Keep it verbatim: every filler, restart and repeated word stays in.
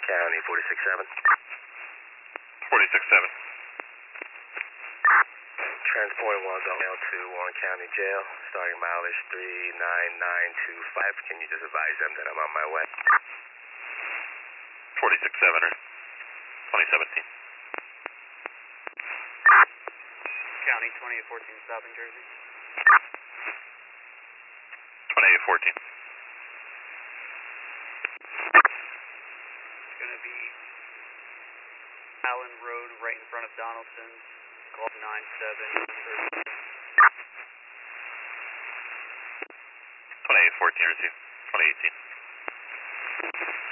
County, forty-six seven. forty-six seven. Transporting one Mail to Warren County Jail, starting mileage three nine nine two five. Can you just advise them that I'm on my way? forty-six seven or twenty seventeen. County twenty-eight fourteen, stopping Jersey. twenty-eight fourteen. It's going to be Allen Road, right in front of Donaldson. Call nine seven. twenty-eight fourteen or two. twenty eighteen.